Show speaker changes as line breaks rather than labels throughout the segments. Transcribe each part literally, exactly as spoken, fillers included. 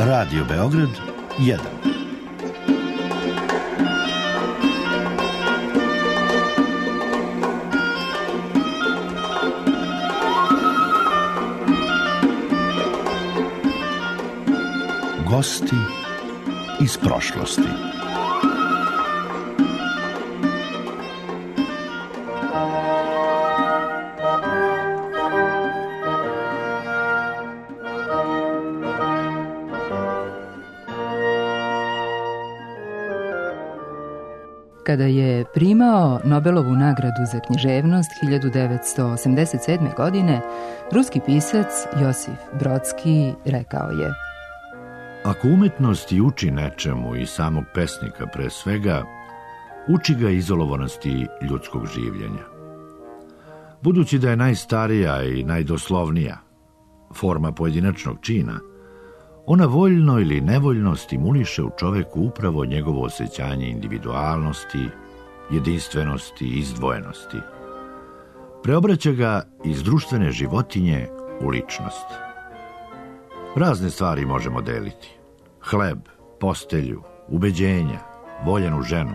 Radio Beograd jedan. Gosti iz prošlosti.
Kada je primao Nobelovu nagradu za književnost hiljadu devetsto osamdeset sedme. godine, ruski pisac Josif Brodski rekao je:
Ako umetnost i uči nečemu i samog pesnika pre svega, uči ga izolovanosti ljudskog življenja. Budući da je najstarija i najdoslovnija forma pojedinačnog čina, ona voljno ili nevoljno stimuliše u čoveku upravo njegovo osjećanje individualnosti, jedinstvenosti i izdvojenosti. Preobraća ga iz društvene životinje u ličnost. Razne stvari možemo deliti. Hleb, postelju, ubeđenja, voljenu ženu.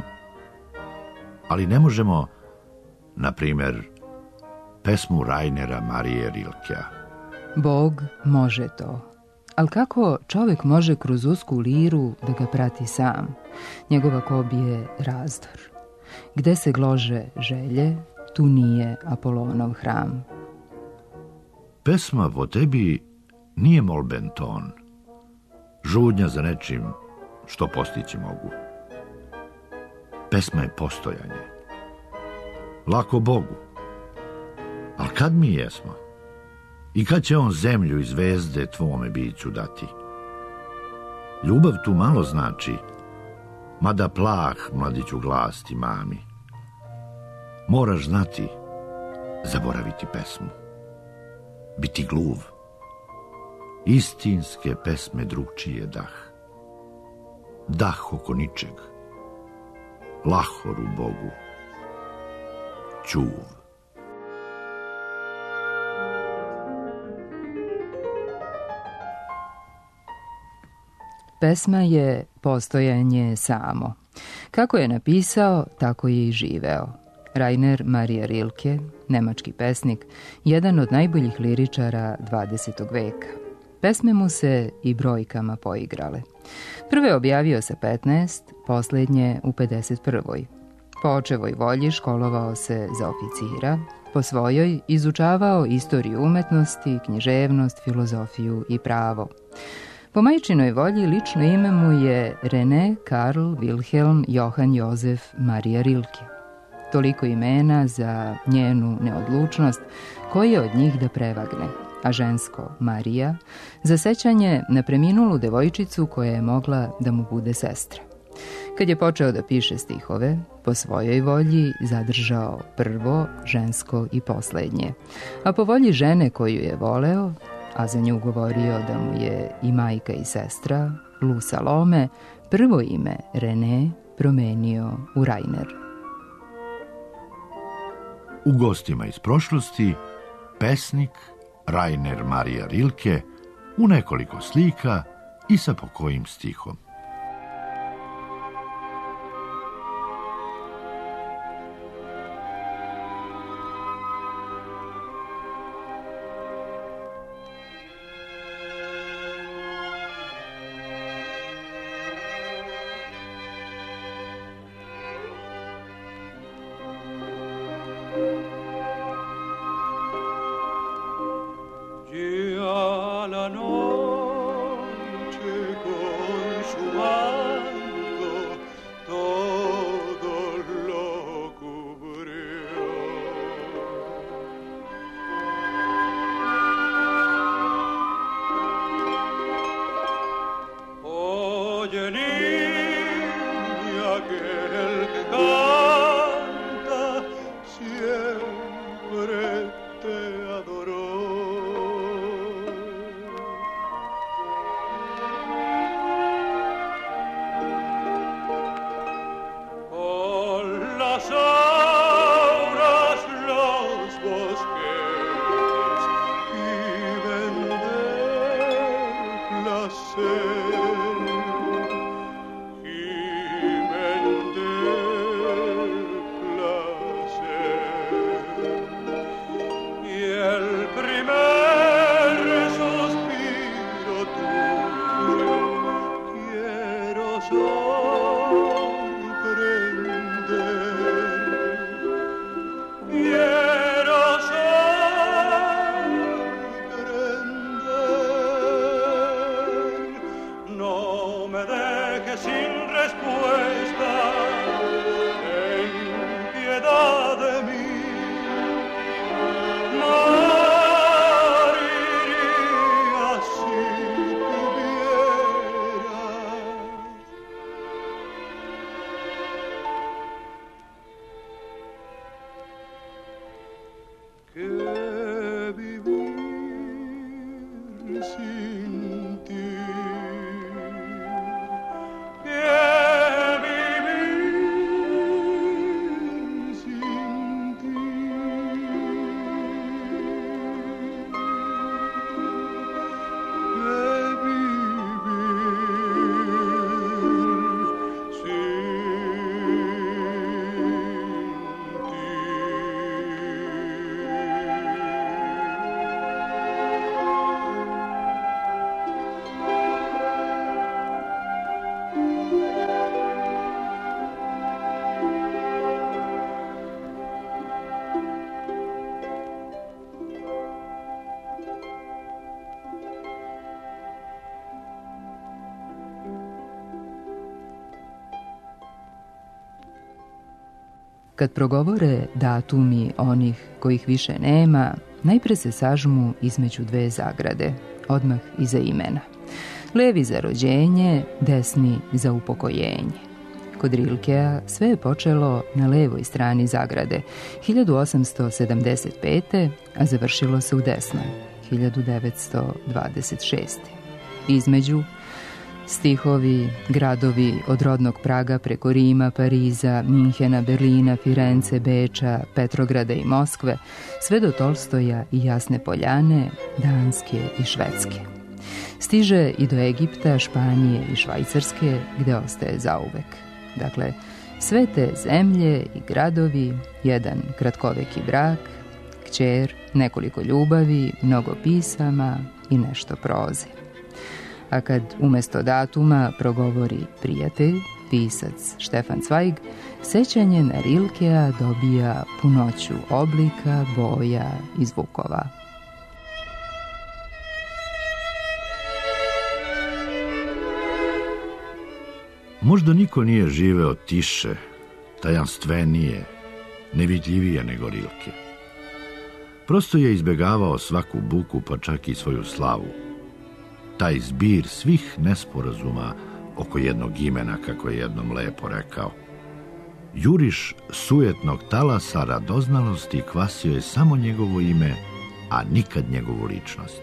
Ali ne možemo, na primer, pesmu Rainera Marije Rilkea.
Bog može to. Ali kako čovjek može kroz usku liru da ga prati sam? Njegova kob je razdor. Gde se glože želje, tu nije Apolonov hram.
Pesma po tebi nije molben ton, žudnja za nečim što postići mogu. Pesma je postojanje. Lako Bogu. Ali kad mi jesmo? I kad će on zemlju i zvezde tvome biću dati? Ljubav tu malo znači, mada plah mladiću glas ti mami. Moraš znati, zaboraviti pesmu, biti gluv. Istinske pesme drugčije dah. Dah oko ničeg. Lahor u Bogu. Ćuv.
Pesma je postojanje samo. Kako je napisao, tako je i živeo. Rainer Maria Rilke, nemački pesnik, jedan od najboljih liričara dvadesetog veka. Pesme mu se i brojkama poigrale. Prve objavio sa petnaest, posljednje u pedeset prvoj. Po očevoj volji školovao se za oficira, po svojoj izučavao istoriju umetnosti, književnost, filozofiju i pravo. Po majčinoj volji lično ime mu je René Karl Wilhelm Johann Josef Maria Rilke. Toliko imena za njenu neodlučnost, koje od njih da prevagne, a žensko Marija za sećanje na preminulu devojčicu koja je mogla da mu bude sestra. Kad je počeo da piše stihove, po svojoj volji zadržao prvo, žensko i poslednje, a po volji žene koju je voleo, a za nju govorio da mu je i majka i sestra, Lu Salome, prvo ime René promenio u Rainer.
U gostima iz prošlosti, pesnik Rainer Maria Rilke u nekoliko slika i sa pokojim stihom.
say
Kad progovore datumi onih kojih više nema, najpre se sažmu između dve zagrade, odmah iza imena. Levi za rođenje, desni za upokojenje. Kod Rilkea sve je počelo na levoj strani zagrade, hiljadu osamsto sedamdeset pete. a završilo se u desnoj, hiljadu devetsto dvadeset šeste. Između stihovi, gradovi od rodnog Praga preko Rima, Pariza, Minhena, Berlina, Firence, Beča, Petrograda i Moskve, sve do Tolstoja i Jasne Poljane, Danske i Švedske. Stiže i do Egipta, Španije i Švajcarske, gde ostaje zauvek. Dakle, sve te zemlje i gradovi, jedan kratkoveki brak, kćer, nekoliko ljubavi, mnogo pisama i nešto proze. A kad umesto datuma progovori prijatelj, pisac Štefan Cvajg, sećanje na Rilkea dobija punoću oblika, boja i zvukova.
Možda niko nije živeo tiše, tajanstvenije, nevidljivije nego Rilke. Prosto je izbegavao svaku buku, pa čak i svoju slavu. Taj zbir svih nesporazuma oko jednog imena, kako je jednom lepo rekao. Juriš sujetnog talasa radoznalosti kvasio je samo njegovo ime, a nikad njegovu ličnost.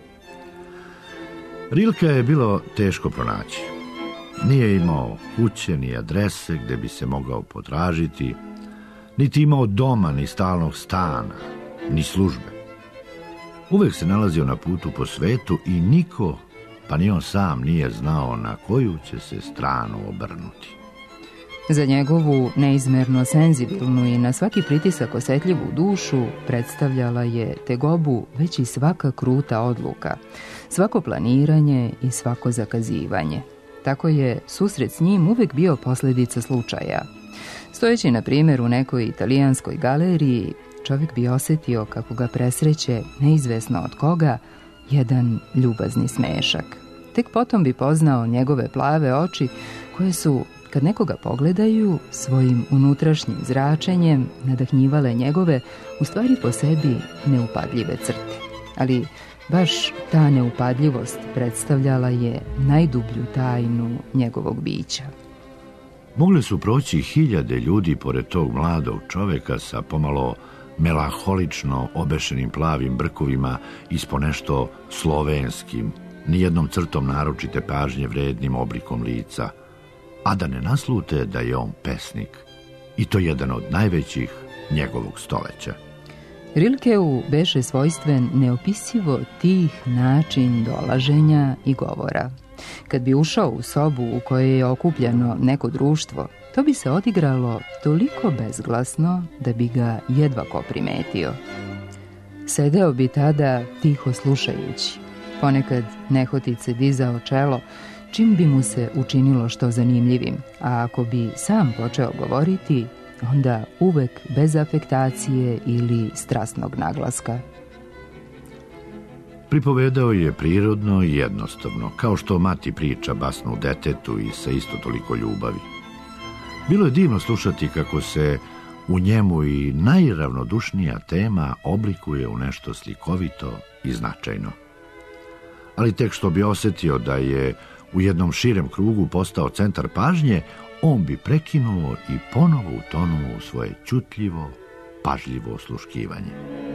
Rilke je bilo teško pronaći. Nije imao kuće ni adrese gde bi se mogao potražiti, niti imao doma, ni stalnog stana, ni službe. Uvek se nalazio na putu po svetu i niko, pa ni on sam, nije znao na koju će se stranu obrnuti.
Za njegovu neizmerno senzibilnu i na svaki pritisak osetljivu dušu predstavljala je tegobu već i svaka kruta odluka, svako planiranje i svako zakazivanje. Tako je susret s njim uvek bio posljedica slučaja. Stojeći, na primjer, u nekoj italijanskoj galeriji, čovjek bi osjetio kako ga presreće, neizvesno od koga, jedan ljubazni smešak. Tek potom bi poznao njegove plave oči, koje su, kad nekoga pogledaju, svojim unutrašnjim zračenjem nadahnjivale njegove, u stvari po sebi, neupadljive crte. Ali baš ta neupadljivost predstavljala je najdublju tajnu njegovog bića.
Mogle su proći hiljade ljudi pored tog mladog čoveka sa pomalo melaholično obešenim plavim brkovima i s ponešto slovenskim, nijednom crtom naročite pažnje vrednim oblikom lica, a da ne naslute da je on pesnik, i to jedan od najvećih njegovog stoleća.
Rilkeu beše svojstven neopisivo tih način dolaženja i govora. Kad bi ušao u sobu u kojoj je okupljeno neko društvo, to bi se odigralo toliko bezglasno da bi ga jedva ko primetio. Sedeo bi tada tiho slušajući, ponekad nehotice dizao čelo, čim bi mu se učinilo što zanimljivim, a ako bi sam počeo govoriti, onda uvek bez afektacije ili strasnog naglaska.
Pripovedao je prirodno i jednostavno, kao što mati priča basnu detetu i sa isto toliko ljubavi. Bilo je divno slušati kako se u njemu i najravnodušnija tema oblikuje u nešto slikovito i značajno. Ali tek što bi osjetio da je u jednom širem krugu postao centar pažnje, on bi prekinuo i ponovo utonuo u svoje ćutljivo, pažljivo osluškivanje.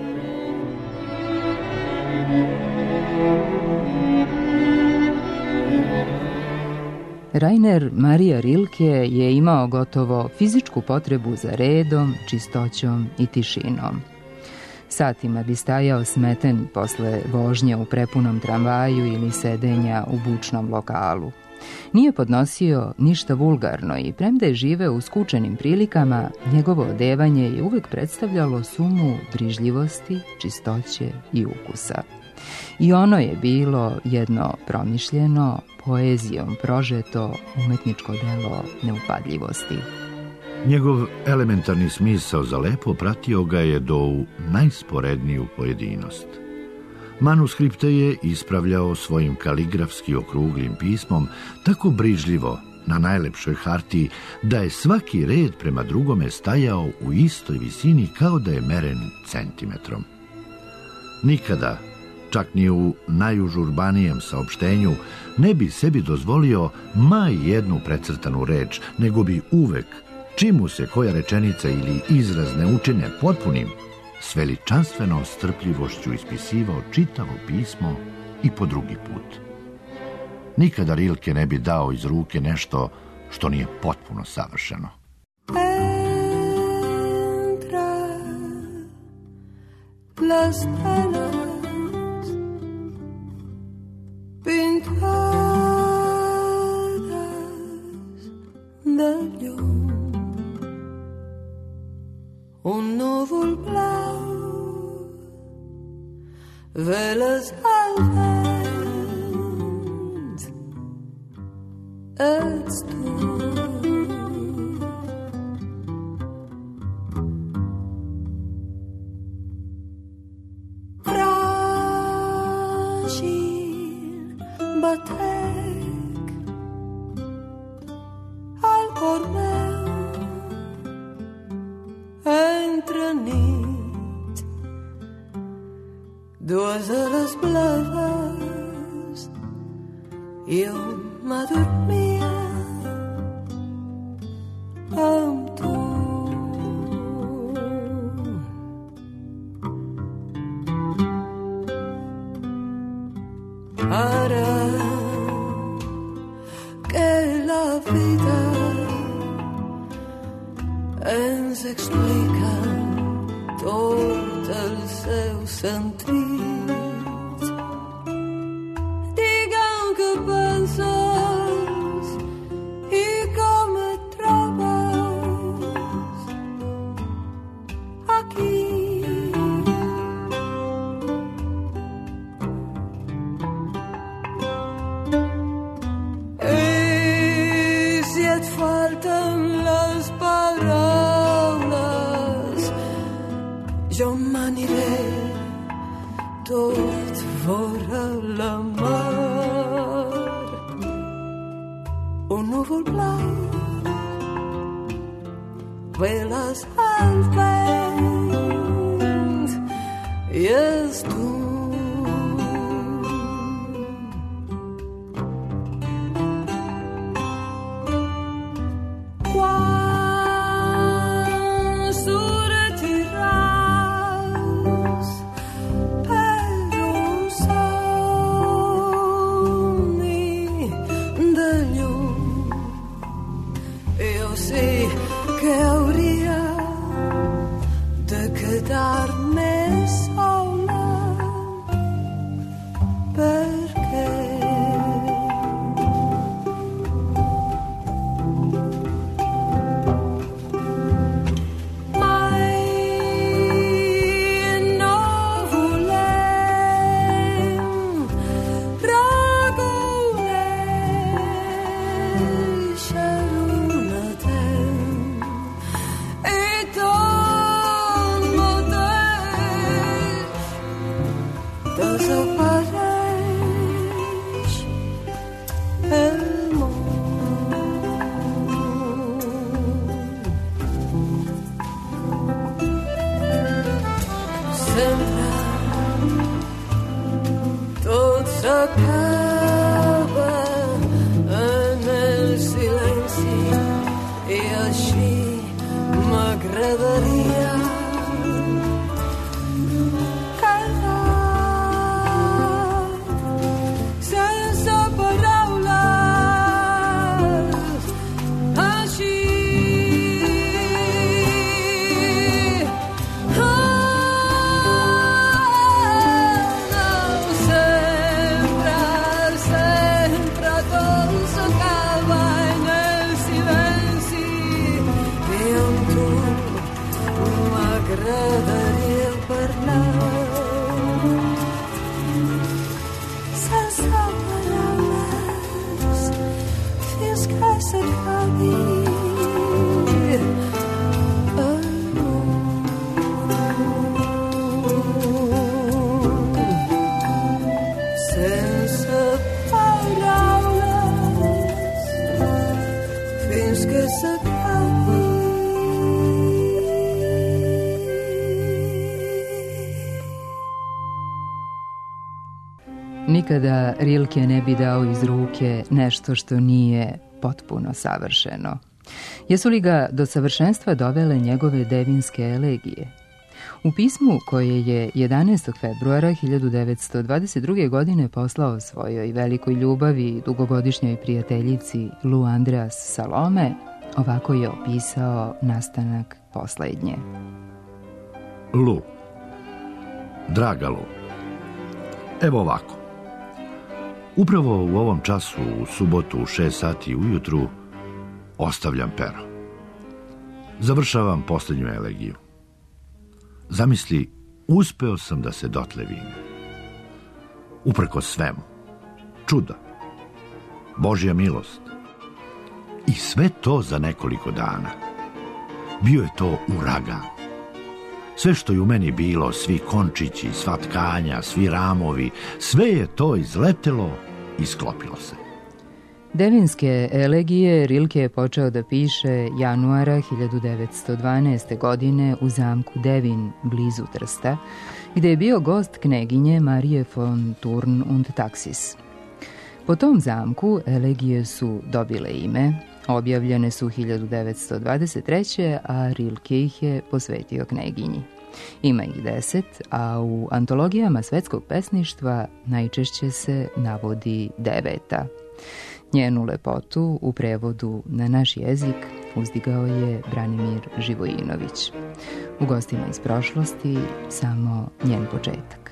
Rainer Maria Rilke je imao gotovo fizičku potrebu za redom, čistoćom i tišinom. Satima bi stajao smeten posle vožnje u prepunom tramvaju ili sedenja u bučnom lokalu. Nije podnosio ništa vulgarno i premda je živeo u skučenim prilikama, njegovo odevanje je uvek predstavljalo sumu brižljivosti, čistoće i ukusa. I ono je bilo jedno promišljeno, poezijom prožeto umetničko delo neupadljivosti.
Njegov elementarni smisao za lepo pratio ga je do u najsporedniju pojedinost. Manuskripte je ispravljao svojim kaligrafski okruglim pismom tako brižljivo na najlepšoj hartiji da je svaki red prema drugome stajao u istoj visini kao da je meren centimetrom. Nikada, čak ni u najužurbanijem saopštenju, ne bi sebi dozvolio ma jednu precrtanu reč, nego bi uvek, čim mu se koja rečenica ili izraz ne učine potpunim, s veličanstvenom strpljivošću ispisivao čitavo pismo i po drugi put. Nikada Rilke ne bi dao iz ruke nešto što nije potpuno savršeno.
Entra las penas pintadas de llum, un núvol blau veles al vent, ets tu. Fràgil batec al cor meu entre nit, dues ales blaves i un m'adormia amb tu. Ara que la vida ens explica tot el seu sentit, digue'm què penses i com et trobes aquí. Falten les paraules, jo m'aniré tot vora la mar. Un núvol blau veles al vent i és tu. Quedar-me sola perquè mai no volem reconèixer una temps i tot desapareix el món. Sempre tot s'acaba en el silenci i així m'agradaria
Nikada Rilke ne bi dao iz ruke nešto što nije potpuno savršeno. Jesu li ga do savršenstva dovele njegove devinske elegije? U pismu koje je jedanaestog februara hiljadu devetsto dvadeset druge. godine poslao svojoj velikoj ljubavi i dugogodišnjoj prijateljici Lu Andreas Salome, ovako je opisao nastanak poslednje.
Lu, draga Lu, evo ovako. Upravo u ovom času, u subotu u šest sati ujutru, ostavljam pero. Završavam posljednju elegiju. Zamisli, uspeo sam da se dotle vine. Uprko svemu. Čudo. Božja milost. I sve to za nekoliko dana. Bio je to uragan. Sve što je u meni bilo, svi končići, sva tkanja, svi ramovi, sve je to izletelo i sklopilo se.
Devinske elegije Rilke je počeo da piše januara hiljadu devetsto dvanaeste. godine u zamku Devin blizu Trsta, gde je bio gost kneginje Marije von Thurn und Taxis. Po tom zamku elegije su dobile ime, objavljene su hiljadu devetsto dvadeset treće. a Rilke ih je posvetio kneginji. Ima ih deset, a u antologijama svetskog pesništva najčešće se navodi deveta. Njenu lepotu u prevodu na naš jezik uzdigao je Branimir Živojinović. U gostima iz prošlosti samo njen početak.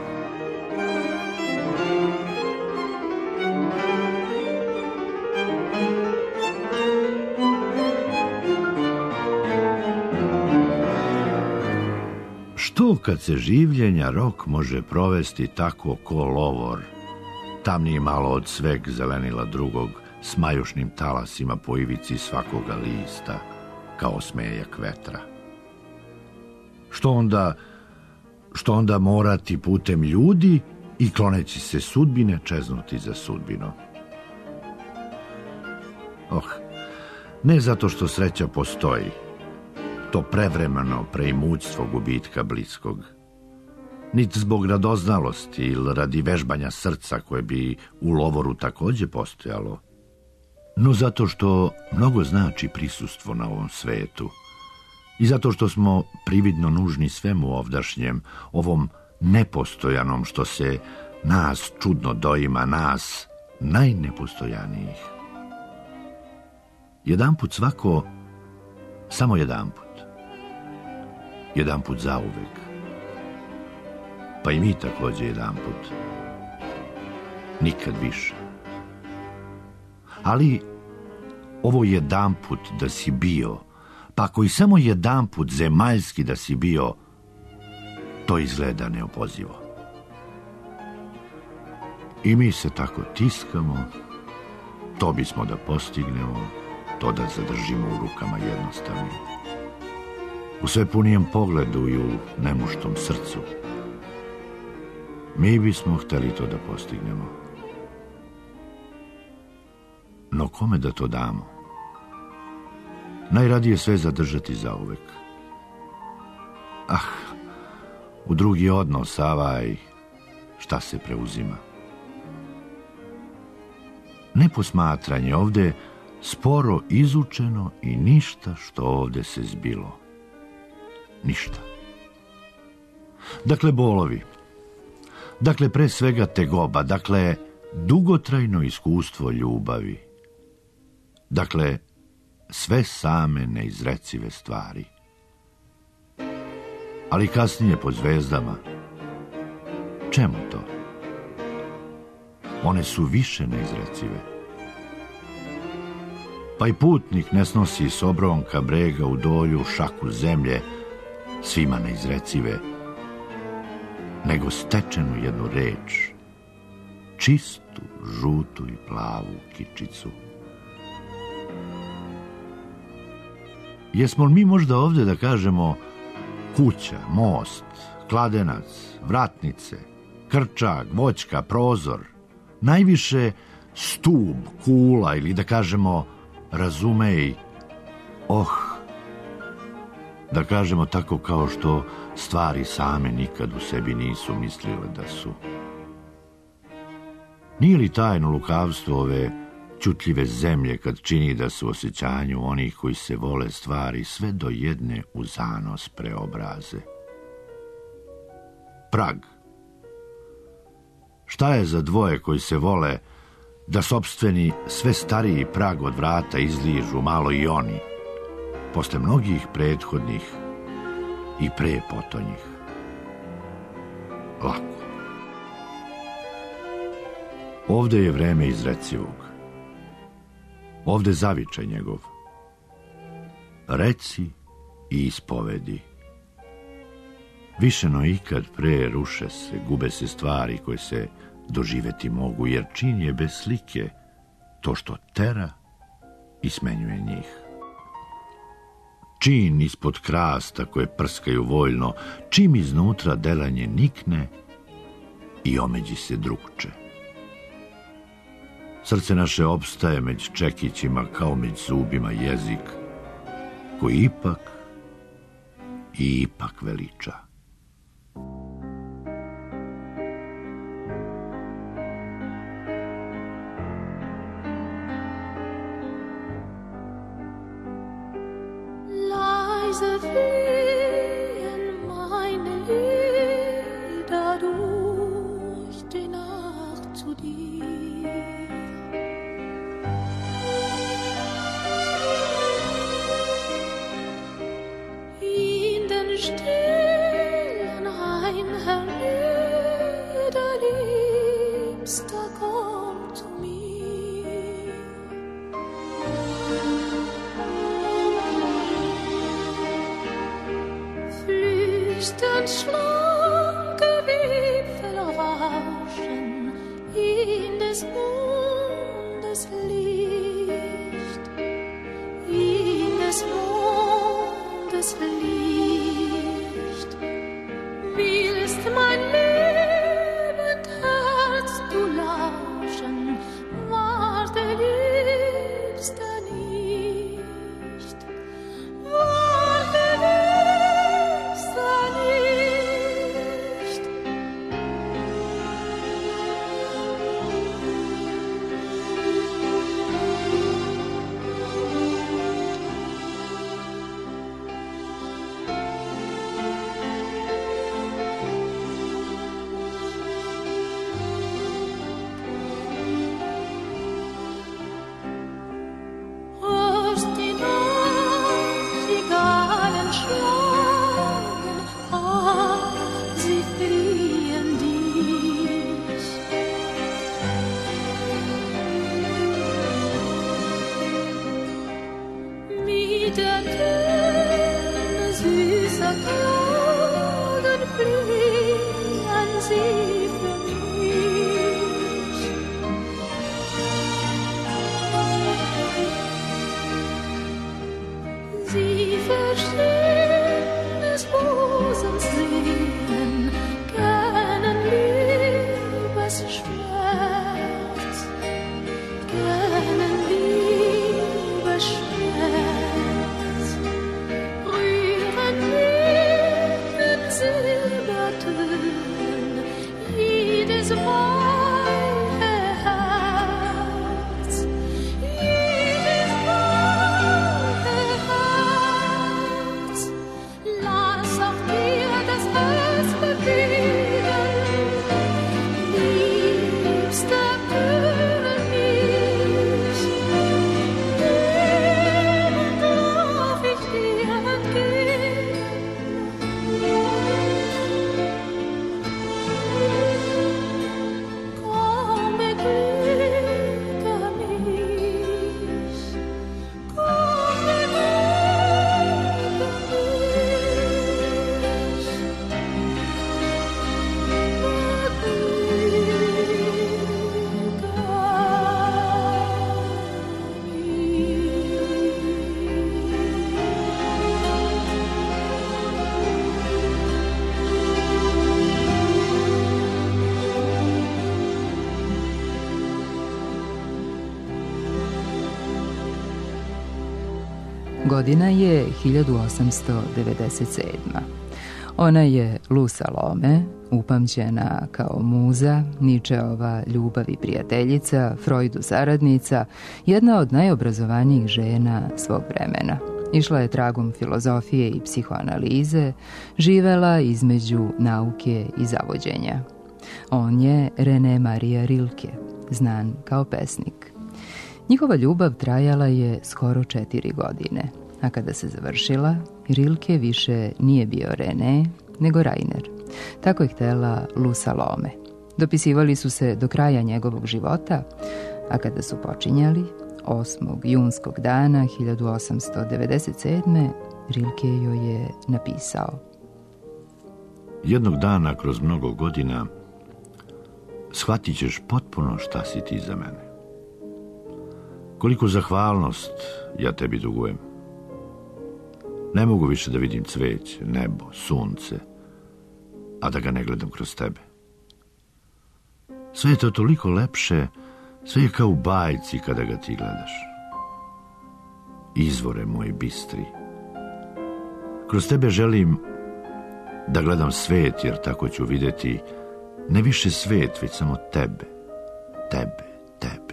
Što kad se življenja rok može provesti tako ko lovor, tamniji malo od sveg zelenila drugog, s majušnim talasima po ivici svakoga lista, kao smejak vetra. Što onda, što onda morati putem ljudi i kloneći se sudbine čeznuti za sudbinom? Oh, ne zato što sreća postoji, to prevremeno preimućstvo gubitka bliskog, niti zbog radoznalosti ili radi vežbanja srca koje bi u lovoru takođe postojalo, no zato što mnogo znači prisustvo na ovom svetu i zato što smo prividno nužni svemu ovdašnjem, ovom nepostojanom što se nas čudno doima, nas najnepostojanijih. Jedanput svako, samo jedanput, jedanput zauvek, pa i mi takođe jedanput, nikad više. Ali ovo jedanput da si bio, pa ako i samo jedanput zemaljski da si bio, to izgleda neopozivo. I mi se tako tiskamo, to bismo da postignemo, to da zadržimo u rukama jednostavnim, u sve punijem pogledu i u nemuštom srcu. Mi bismo hteli to da postignemo. No kome da to damo? Najradije sve zadržati zauvek. Ah, u drugi odnos, avaj, šta se preuzima? Neposmatranje ovde sporo izučeno i ništa što ovde se zbilo. Ništa. Dakle, bolovi. Dakle, pre svega tegoba. Dakle, dugotrajno iskustvo ljubavi. Dakle, sve same neizrecive stvari. Ali kasnije pod zvezdama. Čemu to? One su više neizrecive. Pa i putnik ne snosi s obronka brega u dolju šaku zemlje, svima neizrecive, nego stečenu jednu reč, čistu, žutu i plavu kičicu. Jesmo li mi možda ovde da kažemo kuća, most, kladenac, vratnice, krčak, voćka, prozor, najviše stub, kula ili da kažemo razumej, oh, da kažemo tako kao što stvari same nikad u sebi nisu mislile da su. Nije li tajno lukavstvo ove ćutljive zemlje kad čini da su osjećanju onih koji se vole stvari sve do jedne u zanos preobraze? Prag. Šta je za dvoje koji se vole da sopstveni sve stariji prag od vrata izližu malo i oni, posle mnogih prethodnih i pre potonjih? Lako. Ovde je vreme izrecivog. Ovde zavičaj njegov. Reci i ispovedi. Više no ikad pre ruše se, gube se stvari koje se doživeti mogu, jer čin je bez slike to što tera i smenjuje njih. Čin ispod krasta koje prskaju voljno, čim iznutra delanje nikne i omeđi se drugče. Srce naše opstaje među čekićima kao među zubima jezik, koji ipak i ipak veliča.
Leise wehen meine Lieder durch die Nacht zu dir. In den stillen Einhörnern der Liebster kommt zu mir. Flüsternd schlanke Wipfel rauschen in des Mondes Licht, in des Mondes Licht. Willst mein lebend Herz du lauschen, warte Liebster nicht, warte Liebster nicht. Hörst die Nachtigallen schlagen, ach, sie fliehen dich. Mit der Töne süßer Klagen fliehen sie für mich. Sie verstehen des Busens Sehnen, kennen Liebesschmerz, kennen Liebesschmerz, rühren mit Silbertönen jedes weiche Herz, jedes weiche Herz. Lass auch dir das Herz bewegen, liebster König, lebend darf ich dir entgehen. Komm, beglücke mich, komm, beglücke
Godina je hiljadu osamsto devedeset sedma. Ona je Lu Salome, upamćena kao muza, Ničeova ljubav i prijateljica, Freudu saradnica, jedna od najobrazovanijih žena svog vremena. Išla je tragom filozofije i psihoanalize, živela između nauke i zavođenja. On je René Maria Rilke, znan kao pesnik. Njihova ljubav trajala je skoro četiri godine, a kada se završila, Rilke više nije bio René, nego Rainer. Tako je htjela Lu Salome. Dopisivali su se do kraja njegovog života, a kada su počinjali, osmog junskog dana hiljadu osamsto devedeset sedme. Rilke joj je napisao:
jednog dana kroz mnogo godina shvatit ćeš potpuno šta si ti za mene. Koliku zahvalnost ja tebi dugujem. Ne mogu više da vidim cveće, nebo, sunce, a da ga ne gledam kroz tebe. Sve je to toliko lepše, sve je kao u bajci kada ga ti gledaš. Izvore moji bistri. Kroz tebe želim da gledam svet, jer tako ću vidjeti ne više svet, već samo tebe, tebe, tebe.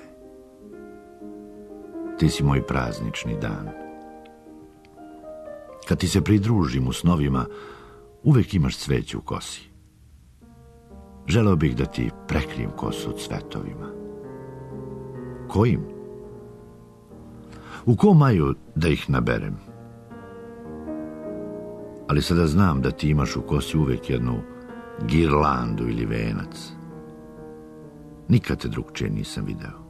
Ti si moj praznični dan. Kad ti se pridružim u snovima, uvek imaš cveće u kosi. Želeo bih da ti prekrijem kosu cvetovima. Kojim? U kom maju da ih naberem? Ali sada znam da ti imaš u kosi uvek jednu girlandu ili venac. Nikad te drugčije nisam video.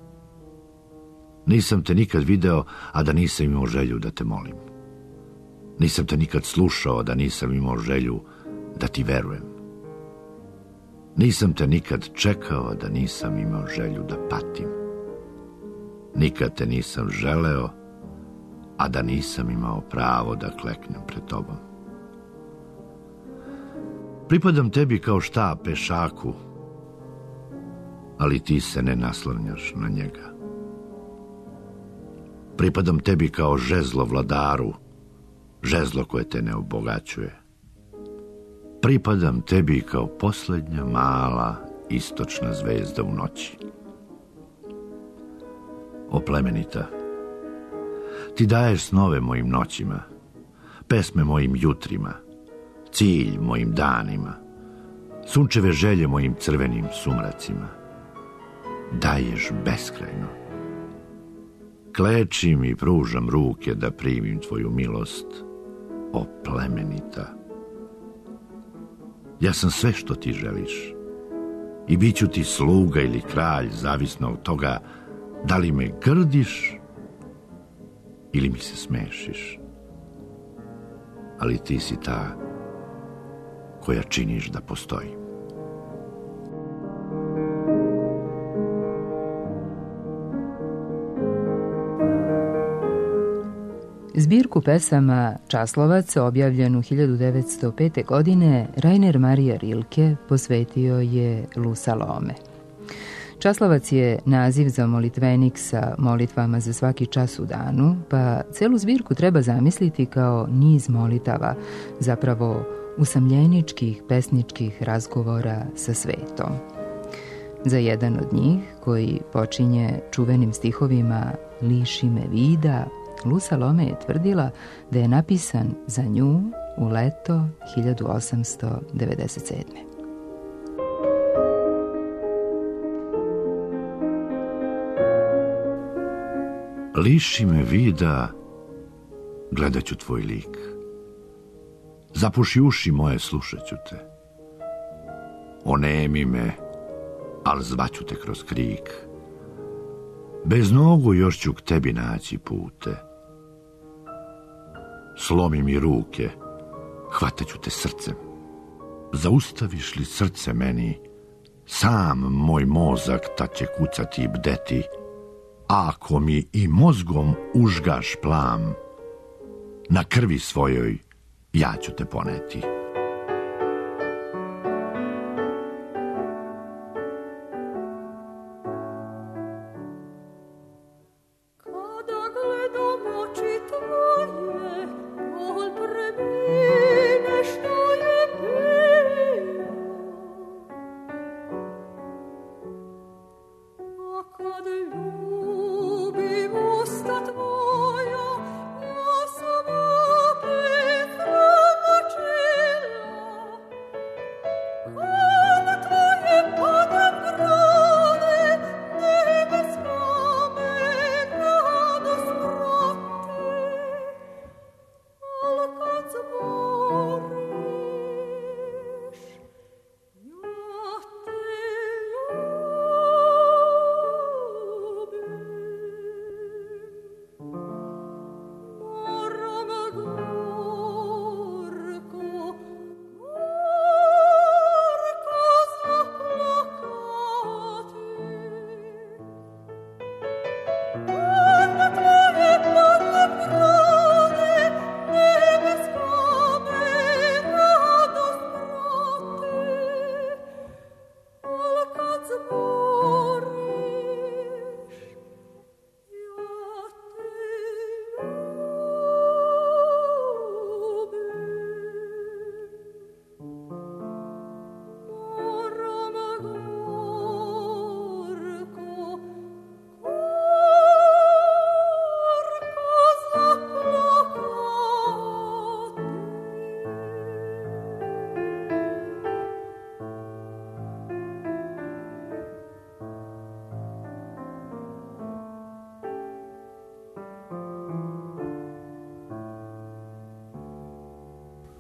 Nisam te nikad video, a da nisam imao želju da te molim. Nisam te nikad slušao, da nisam imao želju da ti verujem. Nisam te nikad čekao, da nisam imao želju da patim. Nikad te nisam želeo, a da nisam imao pravo da kleknem pred tobom. Pripadam tebi kao štap pešaku, ali ti se ne naslanjaš na njega. Pripadam tebi kao žezlo vladaru, žezlo koje te ne obogaćuje. Pripadam tebi kao posljednja mala istočna zvezda u noći. O plemenita, ti daješ snove mojim noćima, pesme mojim jutrima, cilj mojim danima, sunčeve želje mojim crvenim sumracima. Daješ beskrajno. Klečim i pružam ruke da primim tvoju milost, o plemenita. Ja sam sve što ti želiš i bit ću ti sluga ili kralj, zavisno od toga da li me grdiš ili mi se smešiš. Ali ti si ta koja činiš da postoji.
Zbirku pesama Časlovac, objavljenu hiljadu devetsto pete. godine, Rainer Maria Rilke posvetio je Lu Salome. Časlovac je naziv za molitvenik sa molitvama za svaki čas u danu, pa celu zbirku treba zamisliti kao niz molitava, zapravo usamljeničkih pesničkih razgovora sa svetom. Za jedan od njih, koji počinje čuvenim stihovima "Liši me vida", Lu Salome je tvrdila da je napisan za nju u leto hiljadu osamsto devedeset sedme.
Liši me vida, gledat ću tvoj lik. Zapuši uši moje, slušat ću te. Onemi me, al zvaću te kroz krik. Bez nogu još ću k tebi naći pute. Slomi mi ruke, hvatat ću te srcem. Zaustaviš li srce meni, sam moj mozak tad će kucati i bdeti. A ako mi i mozgom užgaš plam, na krvi svojoj ja ću te poneti.
Što je bio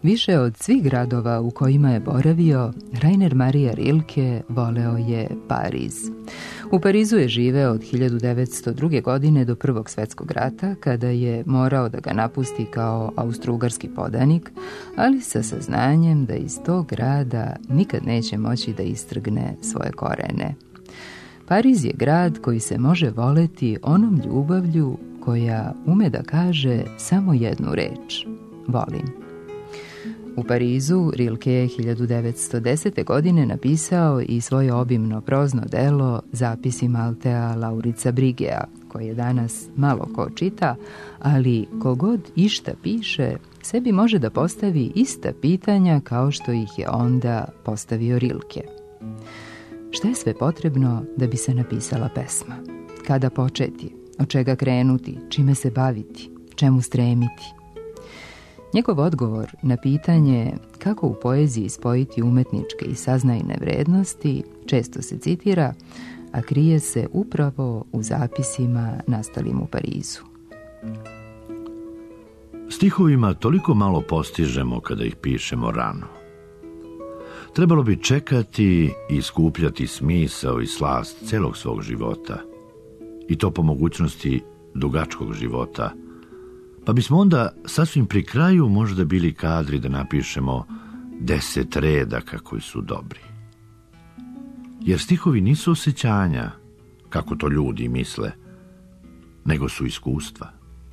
Više od svih gradova u kojima je boravio, Rainer Maria Rilke voleo je Pariz. U Parizu je živeo od hiljadu devetsto druge. godine do Prvog svjetskog rata, kada je morao da ga napusti kao austrougarski podanik, ali sa saznanjem da iz tog grada nikad neće moći da istrgne svoje korene. Pariz je grad koji se može voleti onom ljubavlju koja ume da kaže samo jednu reč: volim. U Parizu Rilke je hiljadu devetsto desete. godine napisao i svoje obimno prozno delo Zapisi Maltea Laurica Brigea, koje danas malo ko čita, ali kogod išta piše, sebi može da postavi ista pitanja kao što ih je onda postavio Rilke. Šta je sve potrebno da bi se napisala pesma? Kada početi? Od čega krenuti? Čime se baviti? Čemu stremiti? Njegov odgovor na pitanje kako u poeziji spojiti umetničke i saznajne vrednosti često se citira, a krije se upravo u zapisima nastalim u Parizu.
Stihovima toliko malo postižemo kada ih pišemo rano. Trebalo bi čekati i skupljati smisao i slast celog svog života, i to po mogućnosti dugačkog života, pa bismo onda sasvim pri kraju možda bili kadri da napišemo deset redaka koji su dobri. Jer stihovi nisu osjećanja, kako to ljudi misle, nego su iskustva.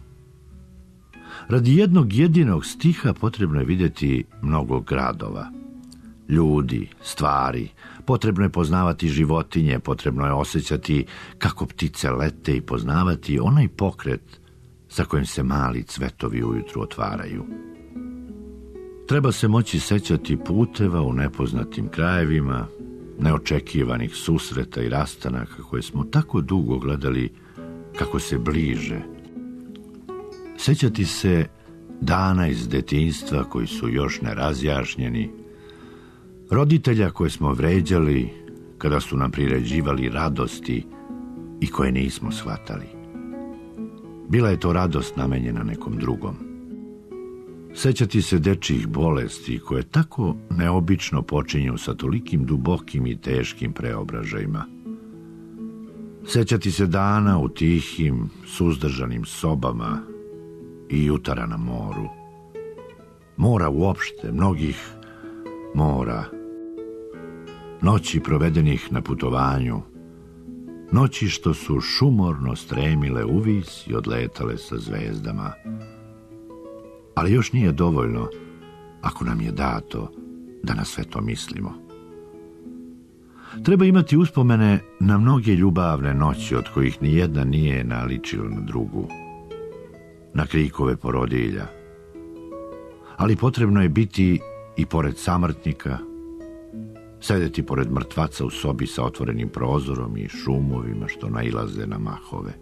Radi jednog jedinog stiha potrebno je vidjeti mnogo gradova, ljudi, stvari, potrebno je poznavati životinje, potrebno je osjećati kako ptice lete i poznavati onaj pokret sa kojim se mali cvetovi ujutru otvaraju. Treba se moći sećati puteva u nepoznatim krajevima, neočekivanih susreta i rastanaka koje smo tako dugo gledali kako se bliže. Sećati se dana iz detinjstva koji su još nerazjašnjeni, roditelja koje smo vređali kada su nam priređivali radosti i koje nismo shvatali. Bila je to radost namenjena nekom drugom. Sećati se dečjih bolesti koje tako neobično počinju sa tolikim dubokim i teškim preobražajima. Sećati se dana u tihim, suzdržanim sobama i jutara na moru. Mora uopšte, mnogih mora. Noći provedenih na putovanju, noći što su šumorno stremile uvis i odletale sa zvezdama. Ali još nije dovoljno, ako nam je dato, da na sve to mislimo. Treba imati uspomene na mnoge ljubavne noći, od kojih ni jedna nije naličila na drugu, na krikove porodilja. Ali potrebno je biti i pored samrtnika, sedeti pored mrtvaca u sobi sa otvorenim prozorom i šumovima što nailaze na mahove.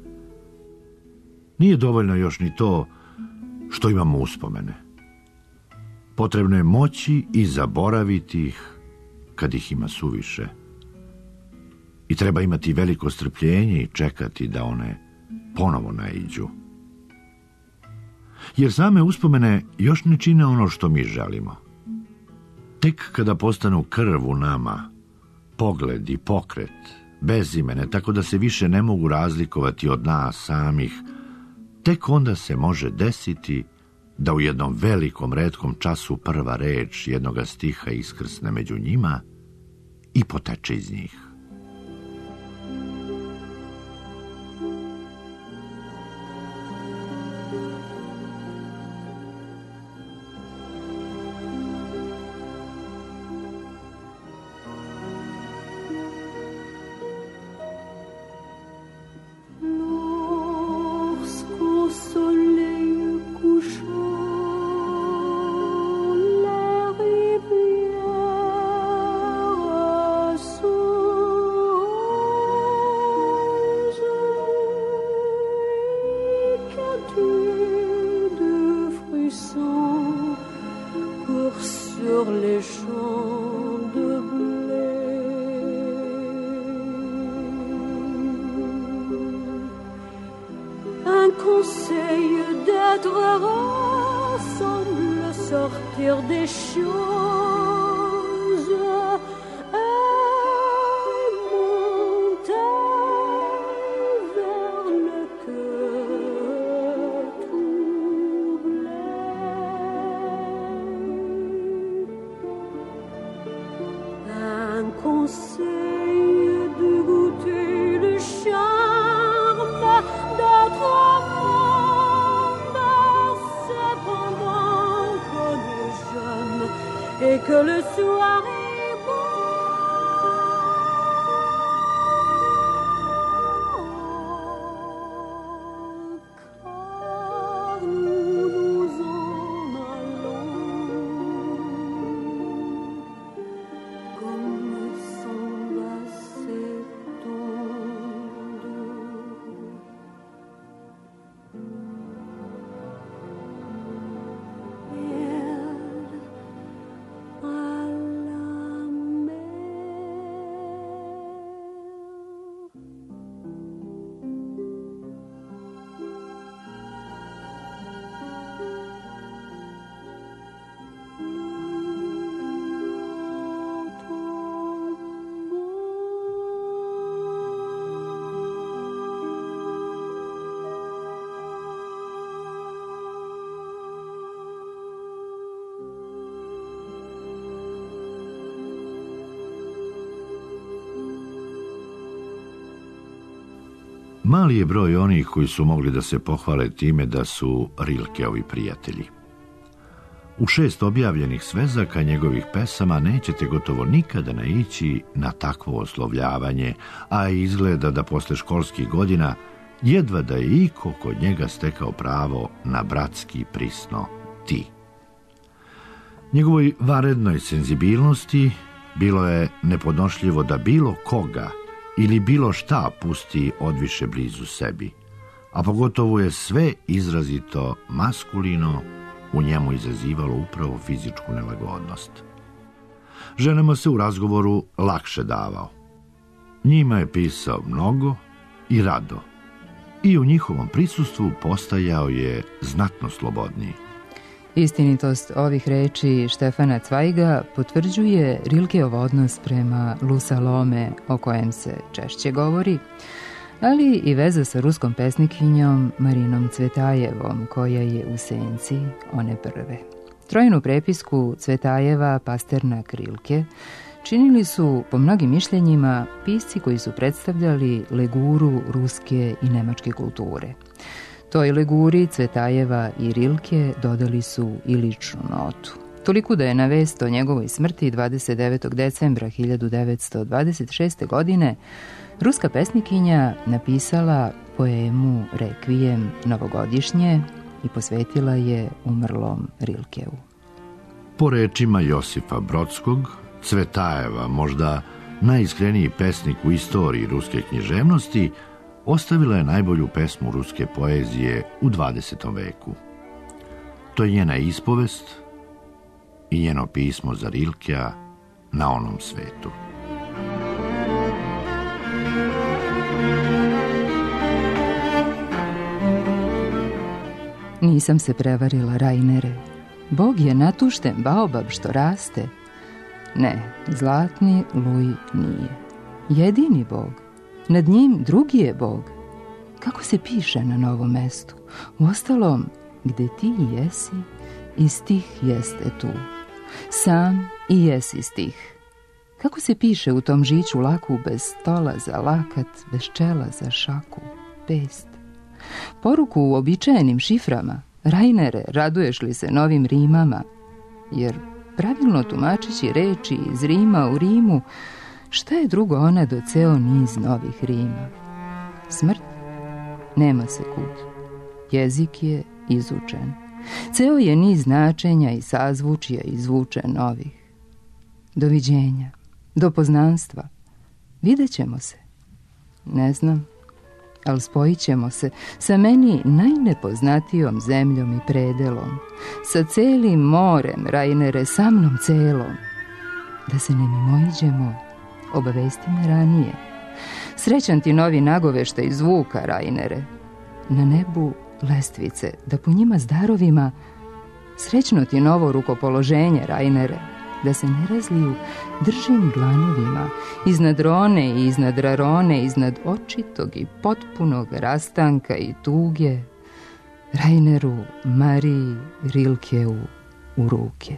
Nije dovoljno još ni to što imamo uspomene. Potrebno je moći i zaboraviti ih kad ih ima suviše. I treba imati veliko strpljenje i čekati da one ponovo naiđu. Jer same uspomene još ne čine ono što mi želimo. Tek kada postanu krv u nama, pogled i pokret, bezimene, tako da se više ne mogu razlikovati od nas samih, tek onda se može desiti da u jednom velikom retkom času prva reč jednoga stiha iskrsne među njima i poteče iz njih.
Conseil d'être ensemble sortir des choses et monter vers le cœur troublé. Un conseil de goûter le charme d'autres mondes, cependant qu'on est jeune et que le soir est beau. Car nous nous en allons comme s'en va s'étendre. À la mer.
Mali je broj onih koji su mogli da se pohvale time da su Rilkeovi prijatelji. U šest objavljenih svezaka njegovih pesama nećete gotovo nikada naići na takvo oslovljavanje, a izgleda da posle školskih godina jedva da je iko kod njega stekao pravo na bratski prisno ti. Njegovoj vanrednoj senzibilnosti bilo je nepodnošljivo da bilo koga ili bilo šta pusti odviše blizu sebi, a pogotovo je sve izrazito maskulino u njemu izazivalo upravo fizičku nelagodnost. Ženama se u razgovoru lakše davao. Njima je pisao mnogo i rado, i u njihovom prisustvu postajao je znatno slobodniji.
Istinitost ovih reči Štefana Cvajga potvrđuje Rilkeov odnos prema Lu Salome, o kojem se češće govori, ali i veza sa ruskom pesnikinjom Marinom Cvetajevom, koja je u senci one prve. Trojnu prepisku Cvetajeva, Pasternak, Rilke činili su, po mnogim mišljenjima, pisci koji su predstavljali leguru ruske i nemačke kulture. Toj leguri Cvetajeva i Rilke dodali su i ličnu notu. Toliko da je na vest o njegovoj smrti dvadeset devetog decembra hiljadu devetsto dvadeset šeste. godine ruska pesnikinja napisala poemu Rekvijem novogodišnje i posvetila je umrlom Rilkeu.
Po rečima Josipa Brodskog, Cvetajeva, možda najiskreniji pesnik u istoriji ruske književnosti, ostavila je najbolju pesmu ruske poezije u dvadesetom veku. To je njena ispovest i njeno pismo za Rilkea na onom svetu.
Nisam se prevarila, Rajnere. Bog je natušten baobab što raste. Ne, zlatni luj nije. Jedini Bog. Nad njim drugi je Bog. Kako se piše na novom mestu? Uostalom, gde ti jesi, i stih jeste tu. Sam i jesi stih. Kako se piše u tom žiću laku, bez stola za lakat, bez čela za šaku, pest? Poruku u običajenim šiframa, Rajnere, raduješ li se novim rimama? Jer pravilno tumačeći reči iz Rima u Rimu, šta je drugo ona do ceo niz novih rima? Smrt? Nema se kud. Jezik je izučen. Ceo je niz značenja i sazvučija izvučen novih. Doviđenja. Do poznanstva. Vidjet ćemo se. Ne znam, ali spojit ćemo se sa meni najnepoznatijom zemljom i predelom, sa celim morem, Rajnere, sa mnom celom. Da se ne mimoiđemo, obavesti me ranije. Srećan ti novi nagoveštaj zvuka, Rajnere. Na nebu lestvice, da po njima zdarovima Srećno ti novo rukopoloženje, Rainere, da se ne razliju držim dlanovima iznad Rone i iznad Rarone, iznad očitog i potpunog rastanka i tuge, Raineru Mariji Rilkeu u ruke.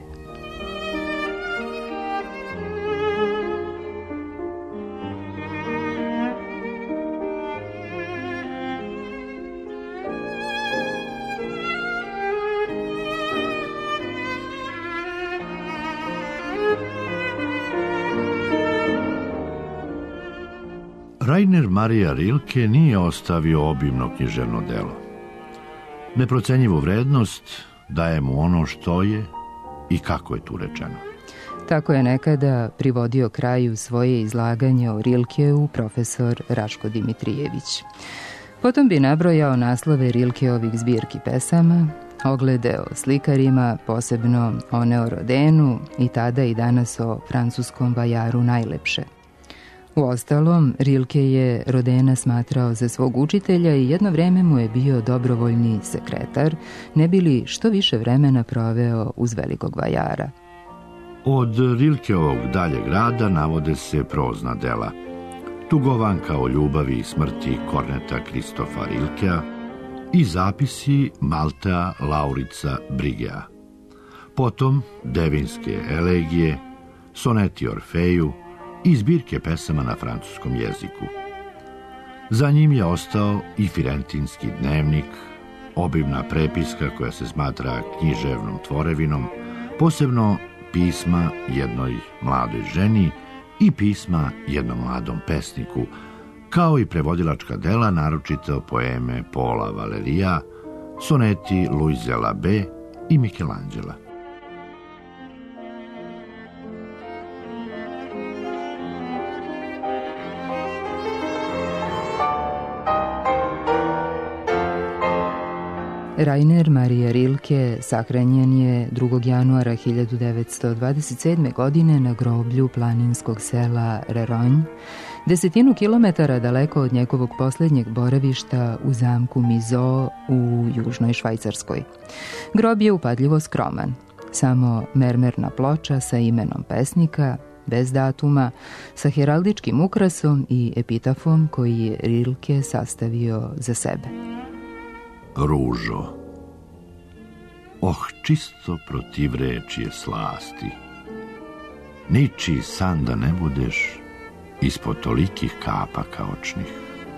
Rainer Maria Rilke nije ostavio obimno književno delo. Neprocenjivu vrednost daje mu ono što je i kako je tu rečeno.
Tako je nekada privodio kraju svoje izlaganje o Rilkeu profesor Raško Dimitrijević. Potom bi nabrojao naslove Rilkeovih zbirki pesama, oglede o slikarima, posebno one o Rodenu i tada i danas o francuskom vajaru najlepše. Uostalom, Rilke je Rodena smatrao za svog učitelja i jedno vreme mu je bio dobrovoljni sekretar, ne bi li što više vremena proveo uz velikog vajara.
Od Rilkeovog daljeg rada navode se prozna dela. Tugovanka o ljubavi i smrti Korneta Kristofa Rilkea i zapisi Maltea Laurica Brigea. Potom Devinske elegije, soneti Orfeju i zbirke pesama na francuskom jeziku. Za njim je ostao i Firentinski dnevnik, obimna prepiska koja se smatra književnom tvorevinom, posebno pisma jednoj mladoj ženi i pisma jednom mladom pesniku, kao i prevodilačka dela, naročito poeme Paula Valerija, soneti Louise Labé i Michelangela.
Rainer Maria Rilke sahranjen je drugog januara hiljadu devetsto dvadeset sedme. godine na groblju planinskog sela Reronj, desetinu kilometara daleko od njegovog posljednjeg boravišta u zamku Mizo u južnoj Švajcarskoj. Grob je upadljivo skroman, samo mermerna ploča sa imenom pesnika, bez datuma, sa heraldičkim ukrasom i epitafom koji je Rilke sastavio za sebe.
Ružo, oh čisto protivrečje slasti, ničiji san da ne budeš ispod tolikih kapaka očnih.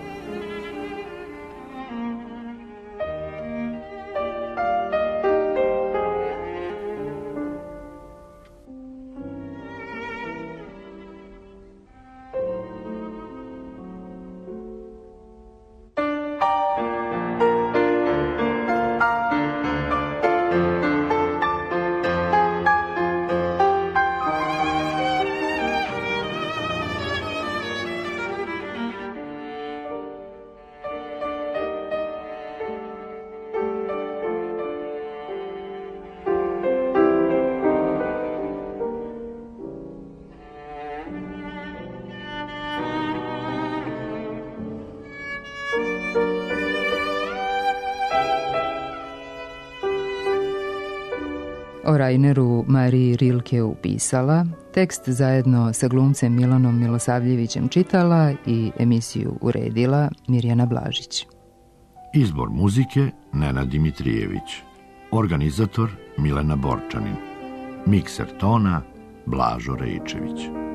O Raineru Mariji Rilkeu pisala, tekst zajedno sa glumcem Milanom Milosavljevićem čitala i emisiju uredila Mirjana Blažić.
Izbor muzike Nenad Dimitrijević, organizator Milena Borčanin, mikser tona Blažo Rejčević.